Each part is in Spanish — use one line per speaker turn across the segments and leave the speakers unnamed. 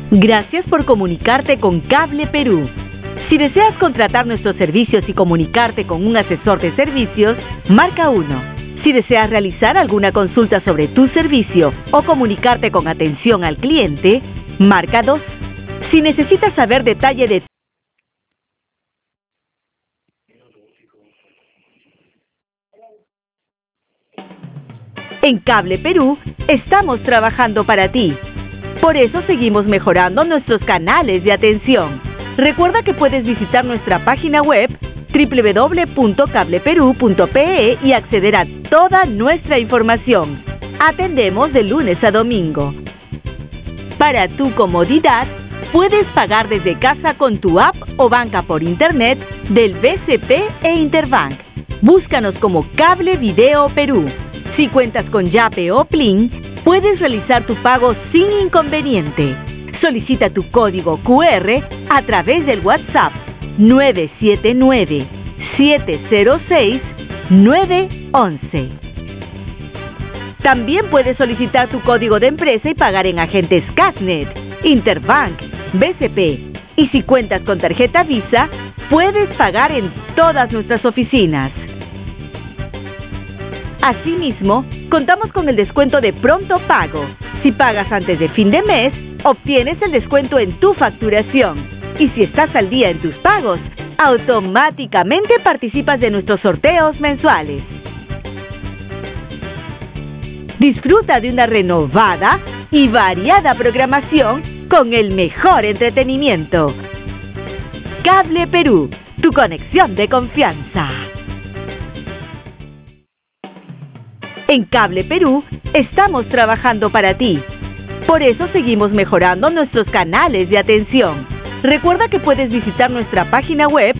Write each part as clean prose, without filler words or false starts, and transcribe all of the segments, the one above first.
Gracias por comunicarte con Cable Perú. Si deseas contratar nuestros servicios y comunicarte con un asesor de servicios, marca 1. Si deseas realizar alguna consulta sobre tu servicio o comunicarte con atención al cliente, marca 2. Si necesitas saber detalle de En Cable Perú, estamos trabajando para ti. Por eso seguimos mejorando nuestros canales de atención. Recuerda que puedes visitar nuestra página web www.cableperu.pe y acceder a toda nuestra información. Atendemos de lunes a domingo. Para tu comodidad, puedes pagar desde casa con tu app o banca por internet del BCP e Interbank. Búscanos como Cable Video Perú. Si cuentas con Yape o Plin, puedes realizar tu pago sin inconveniente. Solicita tu código QR a través del WhatsApp 979-706-911. También puedes solicitar tu código de empresa y pagar en agentes Casnet, Interbank, BCP. Y si cuentas con tarjeta Visa, puedes pagar en todas nuestras oficinas. Asimismo, contamos con el descuento de pronto pago. Si pagas antes de fin de mes, obtienes el descuento en tu facturación. Y si estás al día en tus pagos, automáticamente participas de nuestros sorteos mensuales. Disfruta de una renovada y variada programación con el mejor entretenimiento. Cable Perú, tu conexión de confianza. En Cable Perú, estamos trabajando para ti. Por eso seguimos mejorando nuestros canales de atención. Recuerda que puedes visitar nuestra página web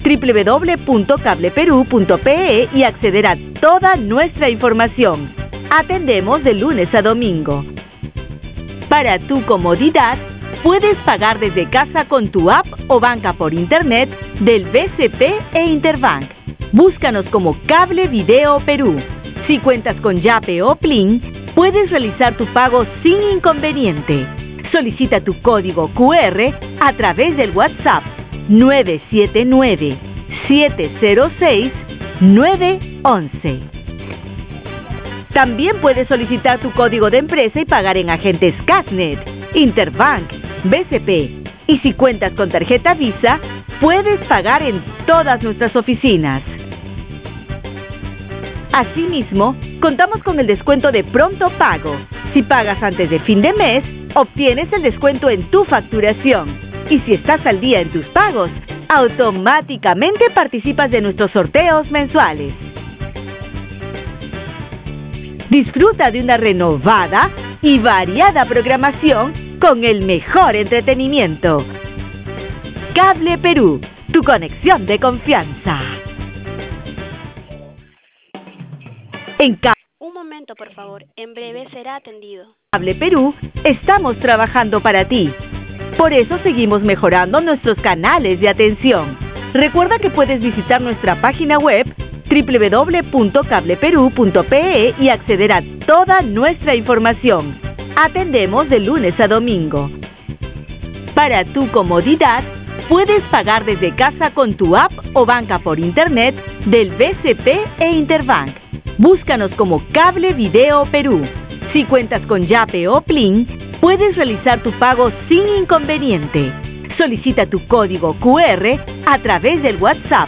www.cableperu.pe y acceder a toda nuestra información. Atendemos de lunes a domingo. Para tu comodidad, puedes pagar desde casa con tu app o banca por internet del BCP e Interbank. Búscanos como Cable Video Perú. Si cuentas con Yape o Plin, puedes realizar tu pago sin inconveniente. Solicita tu código QR a través del WhatsApp 979-706-911. También puedes solicitar tu código de empresa y pagar en agentes Casnet, Interbank, BCP. Y si cuentas con tarjeta Visa, puedes pagar en todas nuestras oficinas. Asimismo, contamos con el descuento de pronto pago. Si pagas antes de fin de mes, obtienes el descuento en tu facturación. Y si estás al día en tus pagos, automáticamente participas de nuestros sorteos mensuales. Disfruta de una renovada y variada programación con el mejor entretenimiento. Cable Perú, tu conexión de confianza.
Un momento, por favor. En breve será atendido.
Cable Perú, estamos trabajando para ti. Por eso seguimos mejorando nuestros canales de atención. Recuerda que puedes visitar nuestra página web www.cableperu.pe y acceder a toda nuestra información. Atendemos de lunes a domingo. Para tu comodidad, puedes pagar desde casa con tu app o banca por internet del BCP e Interbank. Búscanos como Cable Video Perú. Si cuentas con Yape o Plin, puedes realizar tu pago sin inconveniente. Solicita tu código QR a través del WhatsApp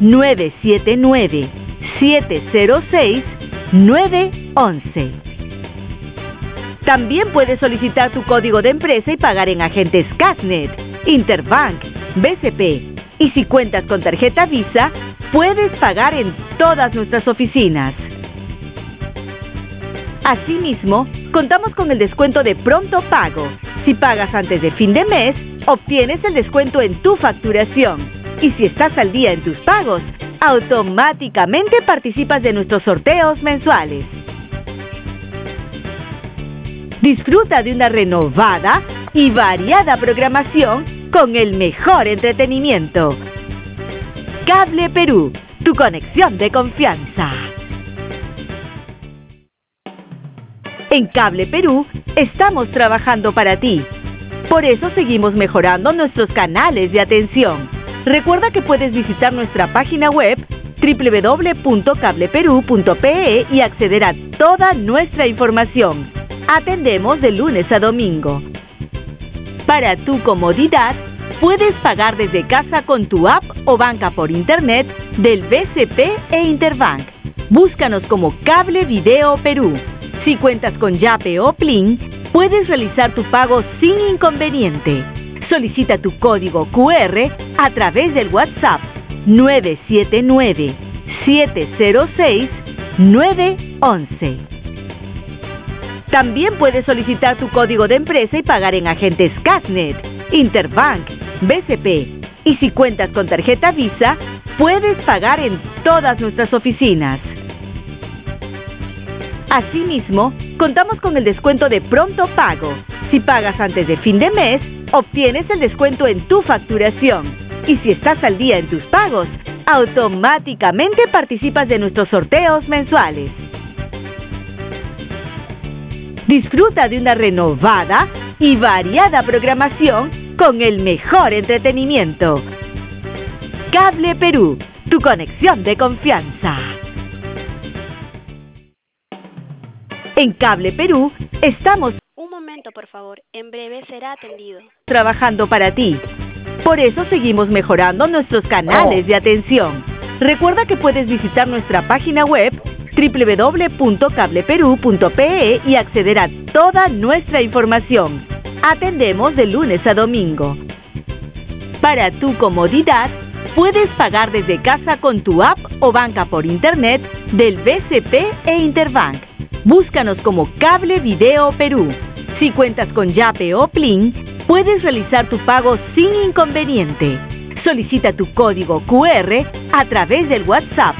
979-706-911. También puedes solicitar tu código de empresa y pagar en agentes Casnet, Interbank, BCP. Y si cuentas con tarjeta Visa, puedes pagar en todas nuestras oficinas. Asimismo, contamos con el descuento de pronto pago. Si pagas antes de fin de mes, obtienes el descuento en tu facturación. Y si estás al día en tus pagos, automáticamente participas de nuestros sorteos mensuales. Disfruta de una renovada y variada programación con el mejor entretenimiento. Cable Perú, tu conexión de confianza. En Cable Perú, estamos trabajando para ti. Por eso seguimos mejorando nuestros canales de atención. Recuerda que puedes visitar nuestra página web www.cableperú.pe y acceder a toda nuestra información. Atendemos de lunes a domingo. Para tu comodidad, puedes pagar desde casa con tu app o banca por internet del BCP e Interbank. Búscanos como Cable Video Perú. Si cuentas con Yape o Plin, puedes realizar tu pago sin inconveniente. Solicita tu código QR a través del WhatsApp 979-706-911. También puedes solicitar tu código de empresa y pagar en agentes Casnet, Interbank, BCP. Y si cuentas con tarjeta Visa, puedes pagar en todas nuestras oficinas. Asimismo, contamos con el descuento de Pronto Pago. Si pagas antes de fin de mes, obtienes el descuento en tu facturación. Y si estás al día en tus pagos, automáticamente participas de nuestros sorteos mensuales. Disfruta de una renovada y variada programación con el mejor entretenimiento. Cable Perú, tu conexión de confianza. En Cable Perú estamos
Un momento, por favor. En breve será atendido.
trabajando para ti. Por eso seguimos mejorando nuestros canales de atención. Recuerda que puedes visitar nuestra página web www.cableperú.pe y acceder a toda nuestra información. Atendemos de lunes a domingo. Para tu comodidad, puedes pagar desde casa con tu app o banca por internet del BCP e Interbank. Búscanos como Cable Video Perú. Si cuentas con Yape o Plin, puedes realizar tu pago sin inconveniente. Solicita tu código QR a través del WhatsApp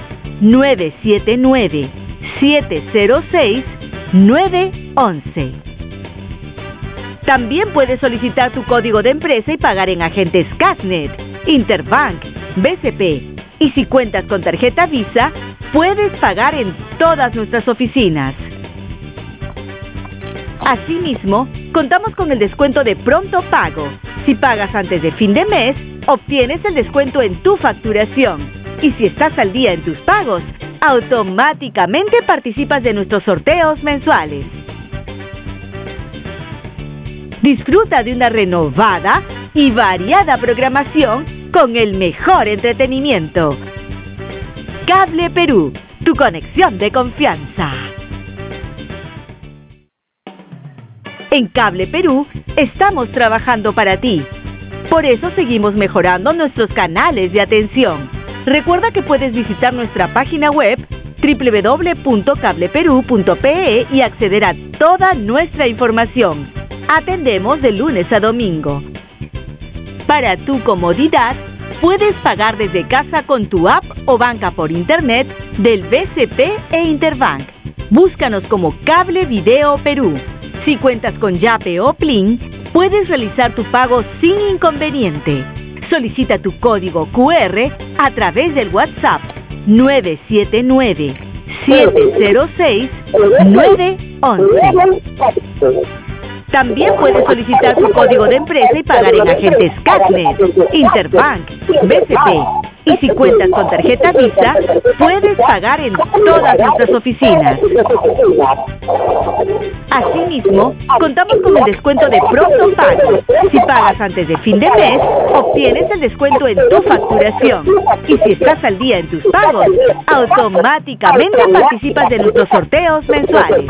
979-706-911. También puedes solicitar tu código de empresa y pagar en agentes Casnet, Interbank, BCP. Y si cuentas con tarjeta Visa, puedes pagar en todas nuestras oficinas. Asimismo, contamos con el descuento de Pronto Pago. Si pagas antes de fin de mes, obtienes el descuento en tu facturación. Y si estás al día en tus pagos, automáticamente participas de nuestros sorteos mensuales. Disfruta de una renovada y variada programación con el mejor entretenimiento. Cable Perú, tu conexión de confianza. En Cable Perú estamos trabajando para ti. Por eso seguimos mejorando nuestros canales de atención. Recuerda que puedes visitar nuestra página web www.cableperú.pe y acceder a toda nuestra información. Atendemos de lunes a domingo. Para tu comodidad, puedes pagar desde casa con tu app o banca por internet del BCP e Interbank. Búscanos como Cable Video Perú. Si cuentas con Yape o Plin, puedes realizar tu pago sin inconveniente. Solicita tu código QR a través del WhatsApp 979-706-911. También puedes solicitar tu código de empresa y pagar en agentes Casnet, Interbank, BCP. Y si cuentas con tarjeta Visa, puedes pagar en todas nuestras oficinas. Asimismo, contamos con el descuento de Pronto Pago. Si pagas antes de fin de mes, obtienes el descuento en tu facturación. Y si estás al día en tus pagos, automáticamente participas de nuestros sorteos mensuales.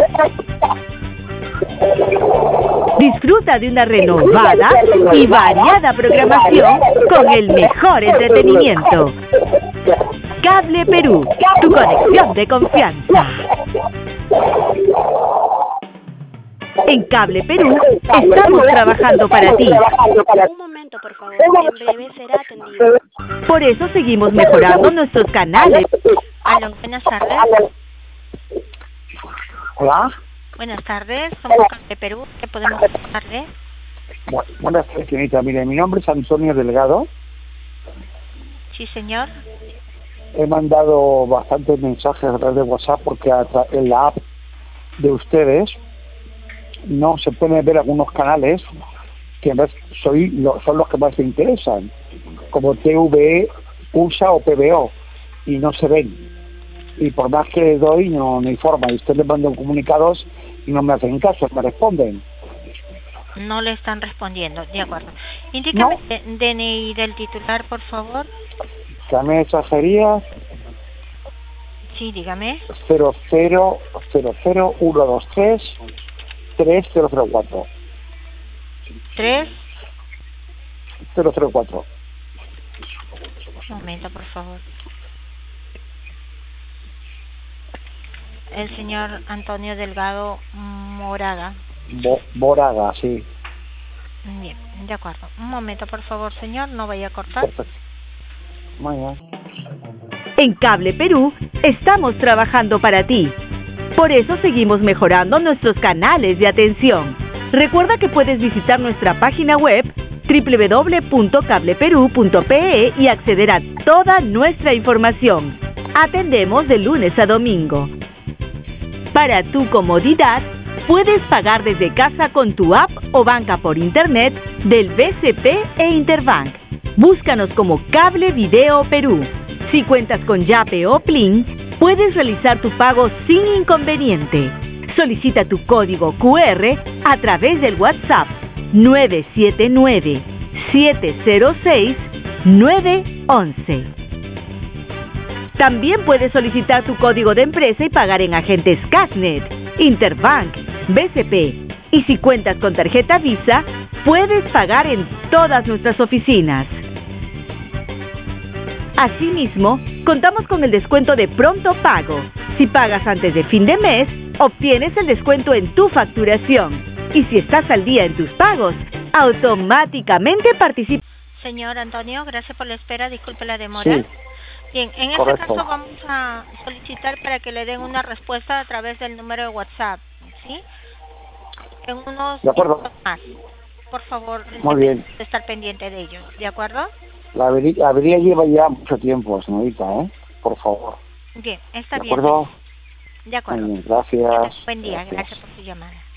Disfruta de una renovada y variada programación con el mejor entretenimiento. Cable Perú, tu conexión de confianza. En Cable Perú estamos trabajando para ti.
Un momento, por favor. En breve será atendido.
Por eso seguimos mejorando nuestros canales.
Aló, buenas tardes.
Hola.
Buenas tardes, somos Cable Perú. ¿Qué podemos ayudarle?
Buenas tardes, señorita. Mire, mi nombre es Antonio Delgado.
Sí, señor.
He mandado bastantes mensajes a través de WhatsApp porque en la app de ustedes no se pueden ver algunos canales que más son los que más me interesan, como TVE, USA o PBO, y no se ven. Y por más que les doy, no hay forma. Y usted les manda comunicados y no me hacen caso, me responden.
No le están respondiendo, de acuerdo. Indícame
No.
DNI del titular, por favor.
Cambio de mensajería
Sí, dígame.
00001233004.
3.
004.
Un momento, por favor. El señor Antonio Delgado Moraga.
Moraga, sí.
Bien, de acuerdo. Un momento, por favor, señor, no vaya a cortar.
Perfecto. Muy bien.
En Cable Perú estamos trabajando para ti. Por eso seguimos mejorando nuestros canales de atención. Recuerda que puedes visitar nuestra página web www.cableperú.pe y acceder a toda nuestra información. Atendemos de lunes a domingo. Para tu comodidad, puedes pagar desde casa con tu app o banca por internet del BCP e Interbank. Búscanos como Cable Video Perú. Si cuentas con Yape o Plin, puedes realizar tu pago sin inconveniente. Solicita tu código QR a través del WhatsApp 979-706-911. También puedes solicitar tu código de empresa y pagar en agentes Casnet, Interbank, BCP. Y si cuentas con tarjeta Visa, puedes pagar en todas nuestras oficinas. Asimismo, contamos con el descuento de pronto pago. Si pagas antes de fin de mes, obtienes el descuento en tu facturación. Y si estás al día en tus pagos, automáticamente participas.
Señor Antonio, gracias por la espera, disculpe la demora.
Sí.
Bien, en
Correcto.
este caso vamos a solicitar para que le den una respuesta a través del número de WhatsApp, ¿sí? En unos
De acuerdo.
minutos más. Por favor,
Muy bien.
estar pendiente de ellos, ¿de acuerdo?
La avería lleva ya mucho tiempo, señorita, ¿eh? Por favor.
Bien, está
¿De
bien.
acuerdo?
De acuerdo.
Muy bien, gracias.
Buen día,
Gracias.
gracias por su llamada.